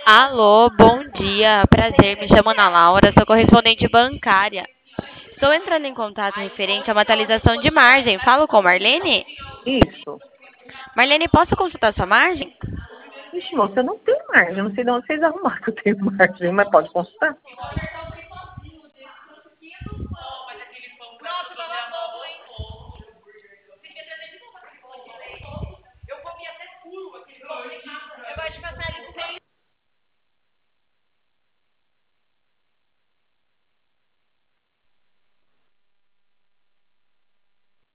Alô, bom dia, prazer, me chamo Ana Laura, sou correspondente bancária. Estou entrando em contato referente a uma atualização de margem. Falo com Marlene? Isso. Marlene, posso consultar sua margem? Ixi, moça, eu não tenho margem. Eu não sei de onde vocês arrumaram que eu tenho margem, mas pode consultar.